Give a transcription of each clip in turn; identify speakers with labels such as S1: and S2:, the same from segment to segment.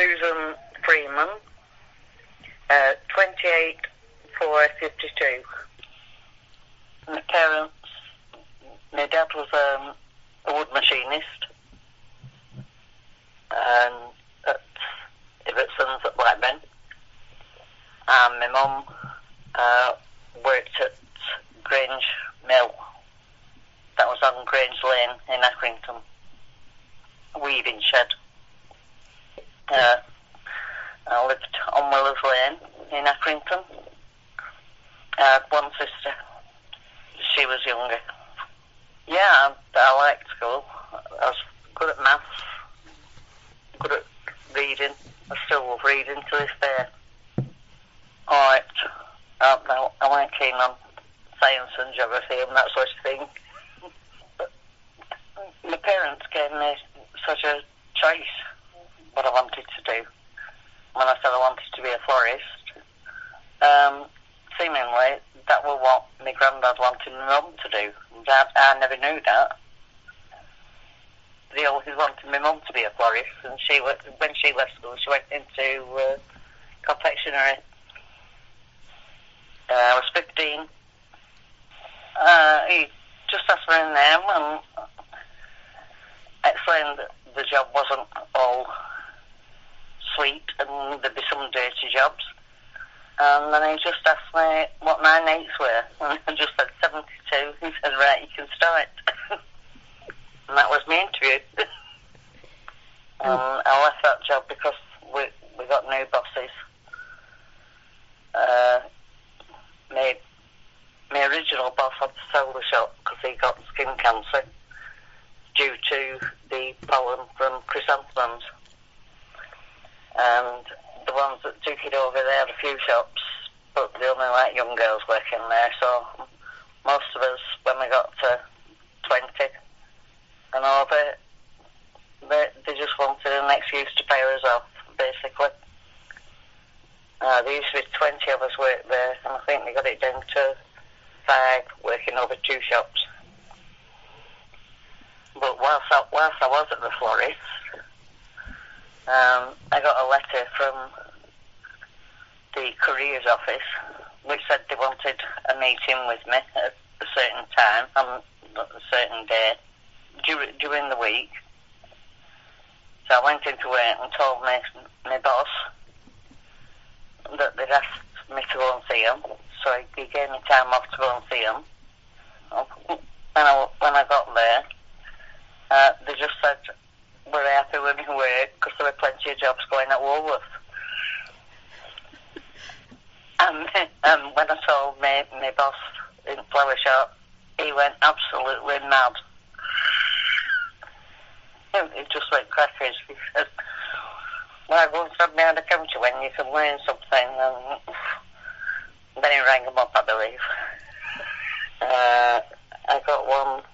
S1: Susan Freeman, 28/4/52. My parents, my dad was a wood machinist, and at Ibbetson's at Blackburn, and my mum worked at Grange Mill. That was on Grange Lane in Accrington. A weaving shed. I lived on Willers Lane in Accrington. I had one sister. She was younger. Yeah, I liked school. I was good at maths, good at reading. I still love reading to this day. Alright, I weren't keen on science and geography and that sort of thing. But my parents gave me such a choice what I wanted to do. When I said I wanted to be a florist, seemingly that was what my granddad wanted my mum to do. I never knew that. They always wanted my mum to be a florist, and when she left school, she went into confectionery. I was 15. He just asked for a name and explained that the job wasn't all sweet and there'd be some dirty jobs. And then he just asked me what my mates were, and I just said 72. He said, right, you can start. And that was my interview. I left that job because we got new bosses. My original boss had to sell the shop because he got skin cancer due to the pollen from chrysanthemums. And the ones that took it over, they had a few shops, but they only let young girls working there. So most of us, when we got to 20 and over, they just wanted an excuse to pay us off, basically. There used to be 20 of us work there, and I think they got it down to 5 working over 2 shops. But whilst I was at the florist, I got a letter from the careers office which said they wanted a meeting with me at a certain time on a certain day during the week. So I went into work and told my boss that they'd asked me to go and see him. So he gave me time off to go and see him. When I got there, they just said, we're happy with my work because there were plenty of jobs going at Woolworth. And when I told my boss in the flower shop, he went absolutely mad. He just went crackers. He said, why go and stand behind the counter when you can learn something? And then he rang him up, I believe. I got one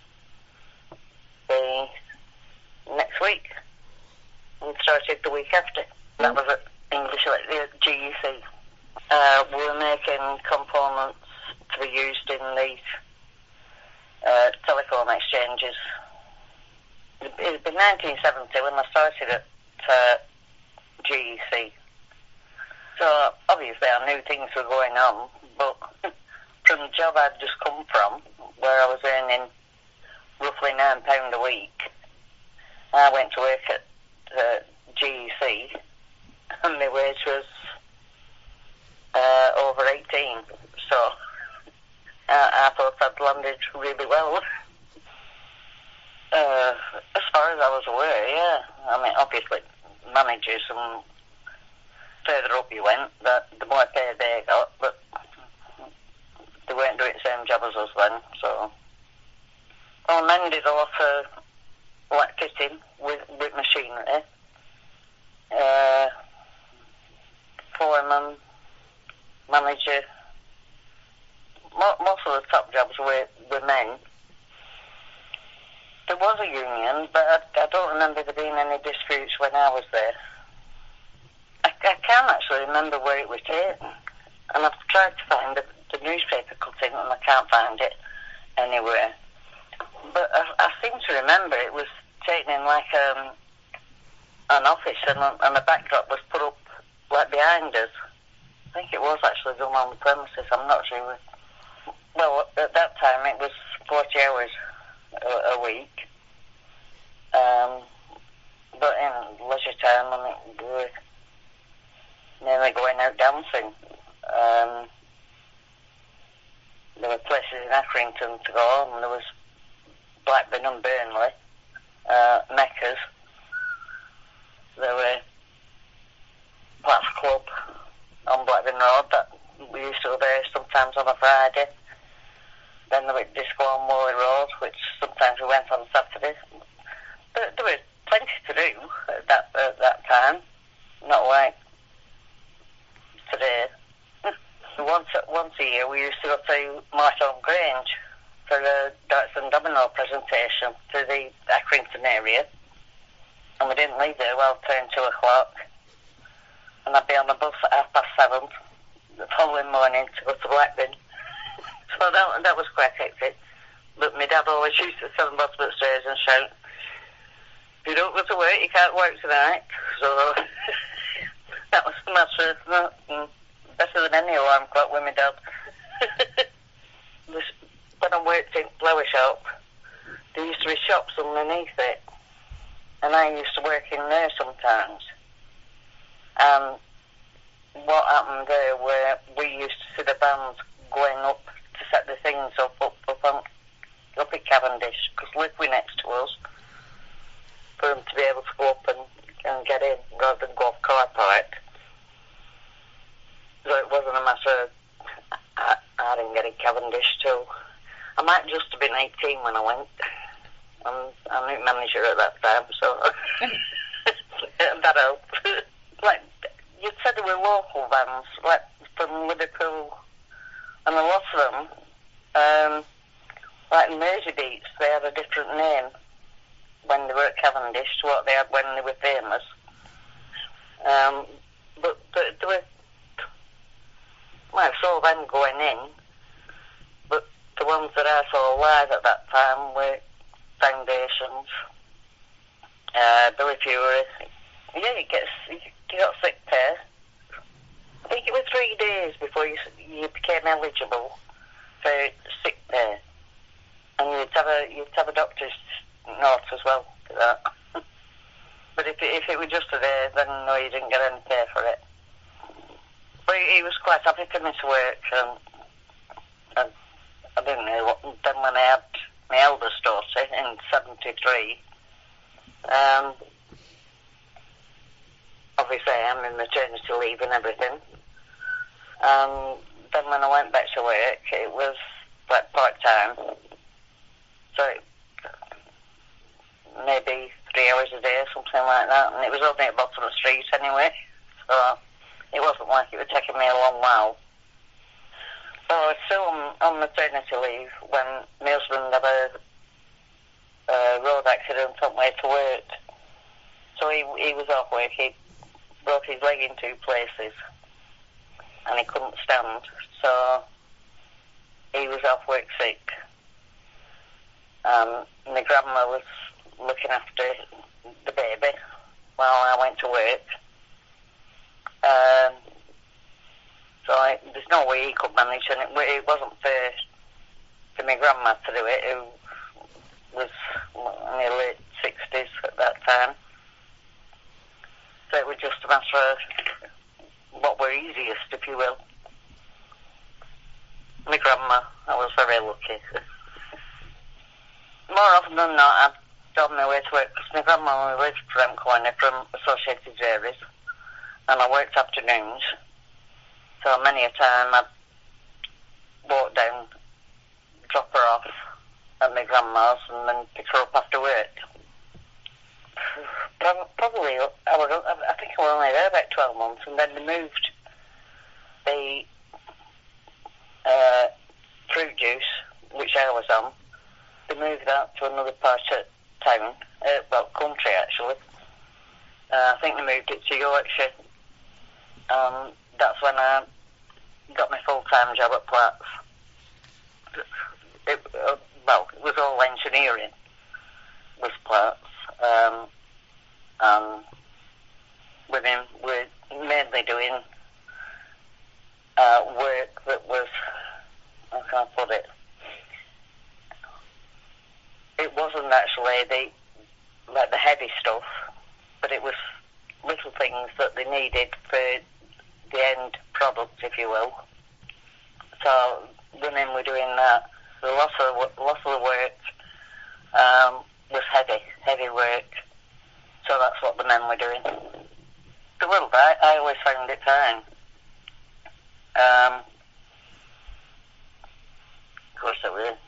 S1: next week and started the week after. That was at English GEC. We were making components to be used in the telephone exchanges. It had been 1970 when I started at GEC. So obviously I knew things were going on, but from the job I'd just come from, where I was earning roughly £9 a week, I went to work at GEC, and my wage was over 18. So I thought I'd landed really well. As far as I was aware, yeah. I mean, obviously, managers and further up you went, the more pay they got, but they weren't doing the same job as us then, so. I mended a lot of like fitting with machinery. Foreman, manager. Most of the top jobs were men. There was a union, but I don't remember there being any disputes when I was there. I can't actually remember where it was taken, and I've tried to find the newspaper cutting and I can't find it anywhere. But I seem to remember it was taken in like an office, and a backdrop was put up like behind us. I think it was actually done on the premises. I'm not sure. Well, at that time it was 40 hours a week. But in leisure time, I mean, we were nearly going out dancing. There were places in Accrington to go, and there was Blackburn and Burnley, Meccas. There were Platts Club on Blackburn Road that we used to go there sometimes on a Friday. Then there was Disco on Morley Road, which sometimes we went on Saturday. But there was plenty to do at that time, not like today. Once a year we used to go to Marshall Grange for a darts and domino presentation to the Accrington area. And we didn't leave there well till 2 o'clock. And I'd be on the bus at 7:30 the following morning to go to Blackburn. So that was quite hectic. But my dad always used to sit on the bottom of the stairs and shout, "If you don't go to work, you can't work tonight." So that was the matter. Better than any alarm clock with my dad. When I worked in Flower Shop, there used to be shops underneath it. And I used to work in there sometimes. And what happened there were we used to see the bands going up to set the things up at Cavendish, because Liv were next to us, for them to be able to go up and get in rather than go off car park. So it wasn't a matter of I didn't get in Cavendish till I might just have been 18 when I went. I'm new manager at that time, so that helped. Like you said, there were local bands, like from Liverpool, and a lot of them, like Mersey Beats, they had a different name when they were at Cavendish to what they had when they were famous. But there were, well, I saw them going in, but the ones that I saw live at that time were Foundations, Billy Fury. Yeah, you got sick pay. I think it was 3 days before you became eligible for sick pay, and you'd have a doctor's note as well for that. But if it were just a day, then no, you didn't get any pay for it. But he was quite happy for me to work, and I didn't know what. Then when I had my eldest daughter in 73, obviously I'm in maternity leave and everything. Then when I went back to work, it was like part-time. So maybe 3 hours a day, something like that. And it was only at the bottom of the street anyway. So it wasn't like it was taking me a long while. So I was still on maternity leave when my husband had a road accident on the way to work. So he was off work. He broke his leg in 2 places and he couldn't stand. So he was off work sick. My grandma was looking after the baby while I went to work. So there's no way he could manage, and it wasn't for my grandma to do it, who was in her late 60s at that time. So it was just a matter of what were easiest, if you will. My grandma, I was very lucky. More often than not, I'd on my way to work, because my grandma only lived around the corner from Associated Dairies, and I worked afternoons. So many a time I'd walk down, drop her off at my grandma's, and then pick her up after work. Probably, I think I was only there about 12 months, and then they moved the fruit juice, which I was on. They moved that to another part of town, country actually. I think they moved it to Yorkshire. That's when I got my full-time job at Platts. It was all engineering with Platts. women were mainly doing work that was, how can I put it? It wasn't actually the heavy stuff, but it was little things that they needed for the end product, if you will. So women were doing that. So lots of the work was heavy work. So that's what the men were doing. A little bit. I always found it fine. Of course, there were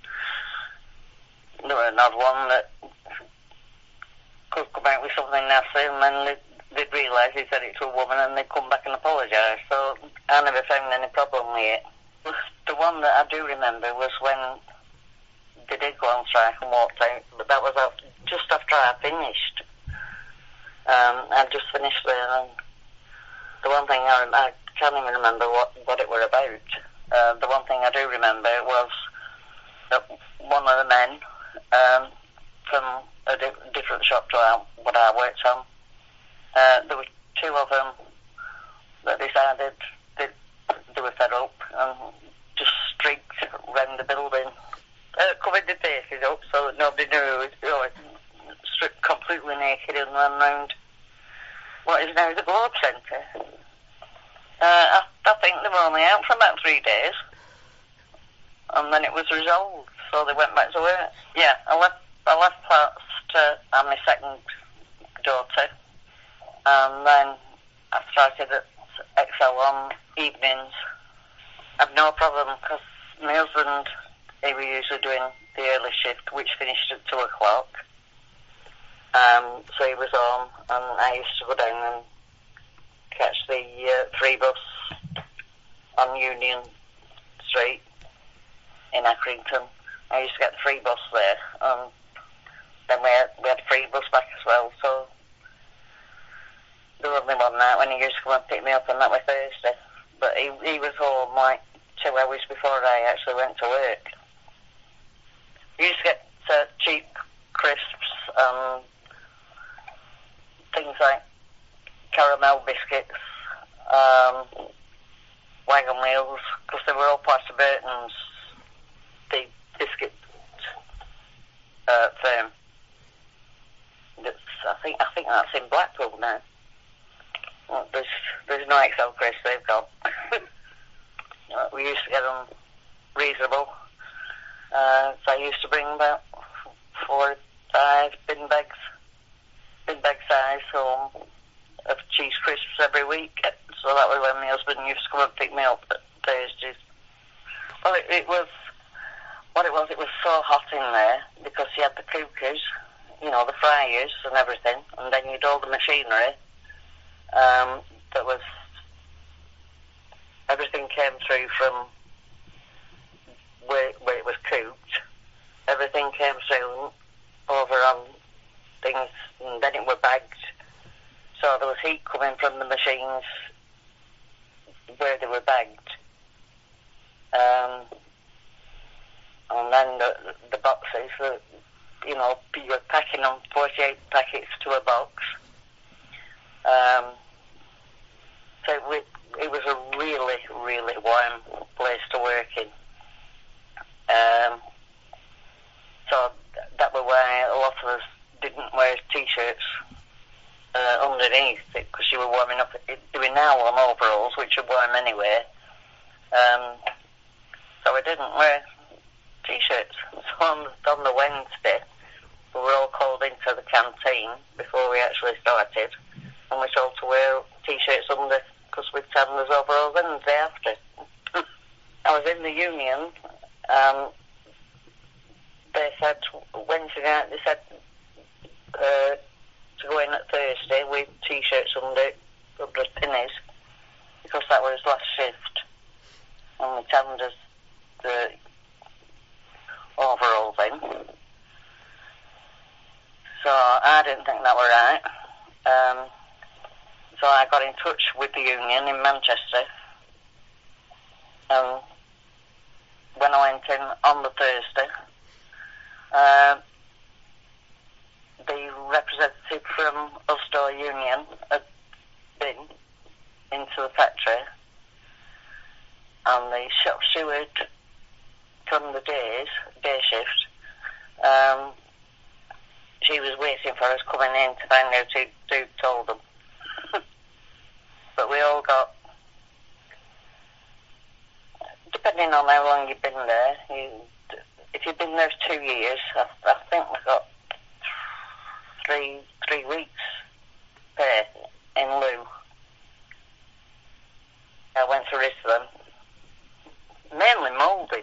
S1: another one that could come out with something nasty, and then they'd realise he said it to a woman, and they'd come back and apologise. So I never found any problem with it. The one that I do remember was when they did go on strike and walked out, but that was just after I finished. I'd just finished there, and the one thing I can't even remember what it were about. The one thing I do remember was that one of the men from a different shop to what I worked on, there were two of them that decided they were fed up and just streaked around the building, covered their faces up so that nobody knew who was stripped completely naked and ran round what is now the Globe Centre. I think they were only out for about 3 days, and then it was resolved, so they went back to work. Yeah, I left Parts to have my second daughter, and then I started at Excel on evenings. I've no problem because my husband, he was usually doing the early shift, which finished at 2 o'clock. So he was on, and I used to go down and catch the free bus on Union Street in Accrington. I used to get the free bus there, and then we had a free bus back as well. So there was only one night when he used to come and pick me up, and that was Thursday. But he was home like 2 hours before I actually went to work. We used to get cheap crisps and things like caramel biscuits, wagon wheels, because they were all part of Burton's, the biscuit firm. I think that's in Blackpool now. Well, there's no Excel crisps they've got. We used to get them reasonable. So I used to bring about 4 or 5 bin bag size home of cheese crisps every week. So that was when my husband used to come and pick me up at Thursdays. Well, it was so hot in there because you had the cookers, the fryers and everything, and then you'd all the machinery. That was, everything came through from where it was cooked. Everything came through over on things, and then it were bagged. So there was heat coming from the machines where they were bagged. And then the boxes, you were packing them 48 packets to a box. So it was a really, really warm place to work in. So that was why a lot of us didn't wear T-shirts underneath it, because you were warming up. You were now on overalls, which are warm anyway. So I didn't wear T-shirts. So on the Wednesday, we were all called into the canteen before we actually started, and we told to wear T-shirts under, because we'd had them as overalls Wednesday after. I was in the union. They said Wednesday night, they said to go in at Thursday with T-shirts under pinnies, because that was last shift, and we turned us the overall thing. So I didn't think that were right. So I got in touch with the union in Manchester, and when I went in on the Thursday, the representative from Ulster Union had to the factory, and the shop steward from the day shift, she was waiting for us coming in to find out who told them. But we all got, depending on how long you've been there, if you've been there 2 years, I think we got 3 weeks pay in lieu. I went to risk them, mainly moulding.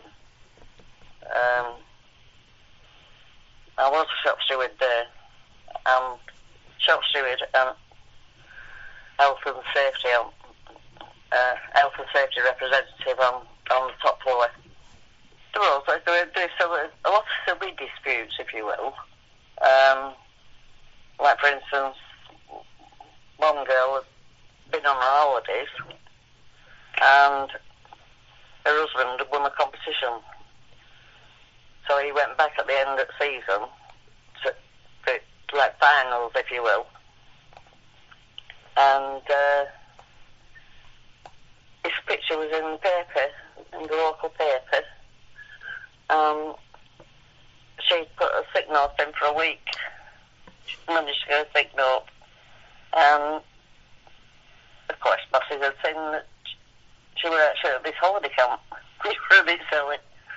S1: I was a shop steward there, and shop steward and health and safety representative on the top floor. There were a lot of silly disputes, if you will. Like, for instance, one girl had been on her holidays, and her husband had won a competition. So he went back at the end of the season to like finals, if you will. And his picture was in the paper, in the local paper. She put a sick note in for a week. She managed to get a sick note. Of course, bosses had seen that she was actually at this holiday camp, which was a bit silly.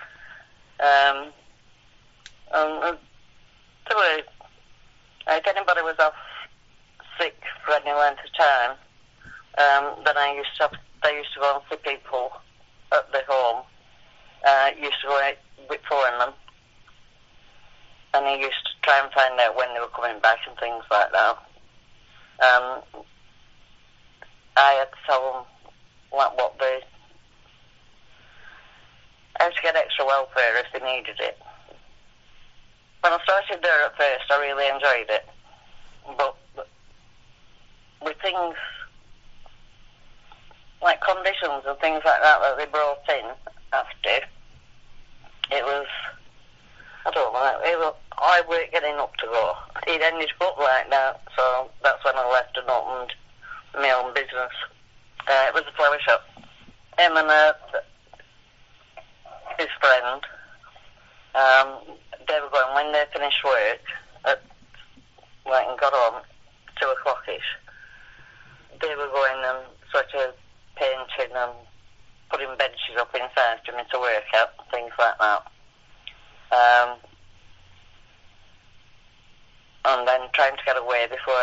S1: And there were, if anybody was off sick for any length of time, then they used to go and see people at the home. Used to go out with phone them, and he used to try and find out when they were coming back and things like that. I had to tell them how to get extra welfare if they needed it. When I started there at first, I really enjoyed it, but with things like conditions and things like that they brought in after, it was, I don't know, I weren't getting up to go. It ended up like that, so that's when I left and opened my own business. It was a flower shop. Him and his friend, they were going, when they finished work, and got home, 2 o'clock-ish, they were going and sort of painting and putting benches up inside for me to work at, things like that. And then trying to get away before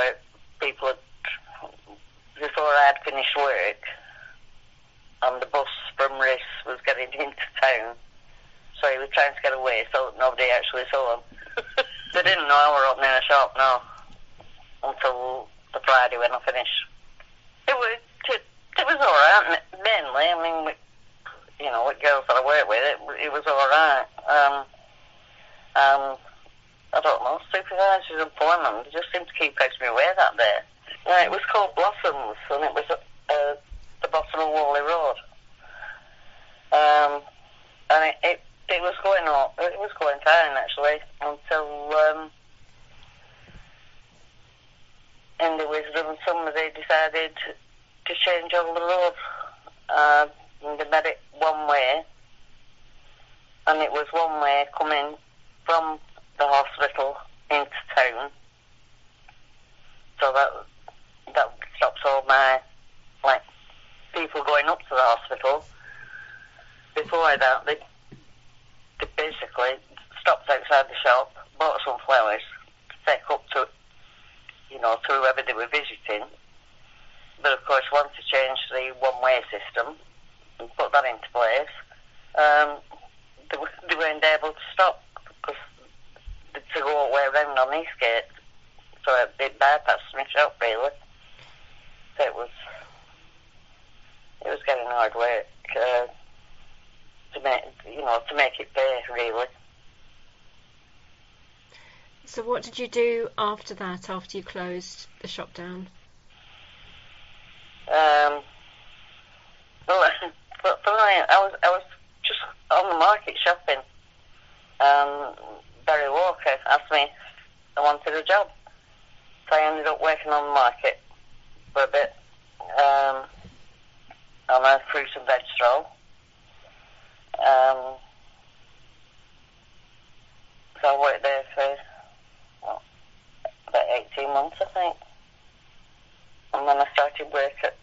S1: I had finished work, and the bus from Riss was getting into town, so he was trying to get away so that nobody actually saw him. They didn't know I were opening a shop, no, until the Friday when I finished. It was alright, mainly. I mean, with girls that I work with, it was alright. I don't know, supervisors and foremen, they just seemed to keep pushing me away that day. It was called Blossoms, and it was at the bottom of Whalley Road. And it was going up. It was going fine, actually, until in the wisdom somebody decided to change over the road. And they made it one way, and it was one way coming from the hospital into town. So that stops all my, people going up to the hospital. Before that, they basically stopped outside the shop, bought some flowers to take up to, to whoever they were visiting. But of course, once they changed the one-way system and put that into place, they weren't able to stop because to go all the way around on Eastgate. So it bypassed my shop, really. So it was getting hard work to make it pay, really.
S2: So what did you do after that, after you closed the shop down?
S1: Well, I was just on the market shopping. Barry Walker asked me if I wanted a job. So I ended up working on the market for a bit. fruit and veg stall. So I worked there for about 18 months, I think. And then I started work at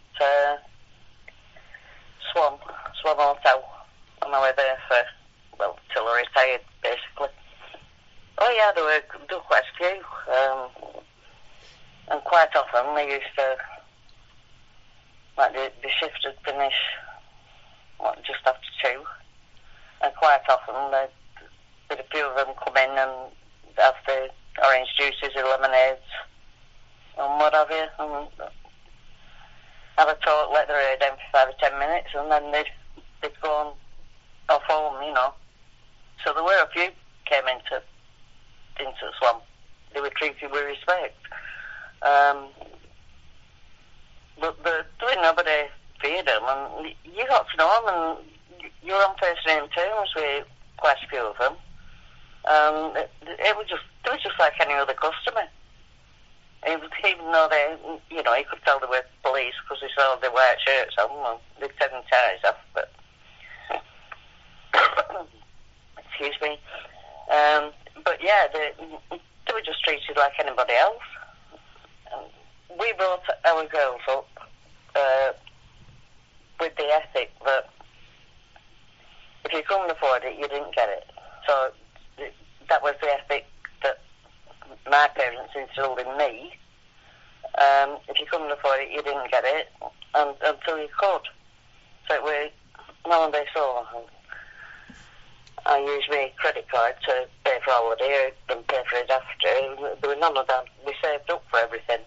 S1: Swan Hotel. And I was there for, well, till I retired, basically. Oh yeah, there were quite a few. And quite often they used to, like the shift would finish just after 2. And quite often there'd a few of them come in and have the orange juices or lemonades and what have you. And have a talk, let their hair down for 5 or 10 minutes, and then they'd go on off home, you know. So there were a few came into the Swamp. They were treated with respect. But there nobody feared them, and you got to know them, and you were on first name terms with quite a few of them. It was just like any other customer. Even though you could tell they were police because they saw their white shirts on and they'd taken ties off, but excuse me. But yeah, they were just treated like anybody else. We brought our girls up with the ethic that if you couldn't afford it, you didn't get it. So that was the ethic that my parents instilled in me. If you couldn't afford it, you didn't get it until you could. So it was no they saw. I used my credit card to pay for holiday and pay for it after. There was none of that. We saved up for everything.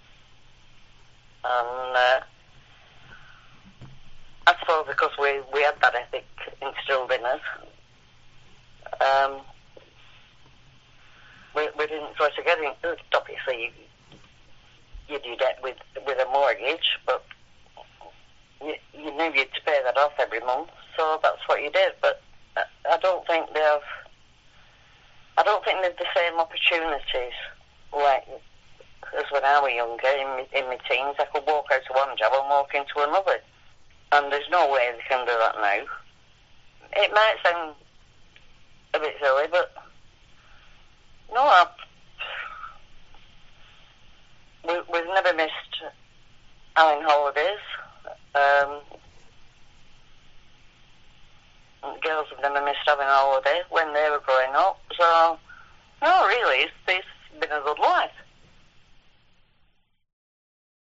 S1: And I suppose because we had that ethic instilled in us, we didn't try to get it. Obviously, you do that with a mortgage, but you knew you'd to pay that off every month, so that's what you did. But I don't think they've the same opportunities like as when I was younger. In my teens, I could walk out of one job and walk into another, and there's no way they can do that now. It might sound a bit silly, but no, we've never missed having holidays. Girls have never missed having a holiday when they were growing up. So, no, really, it's been a good life.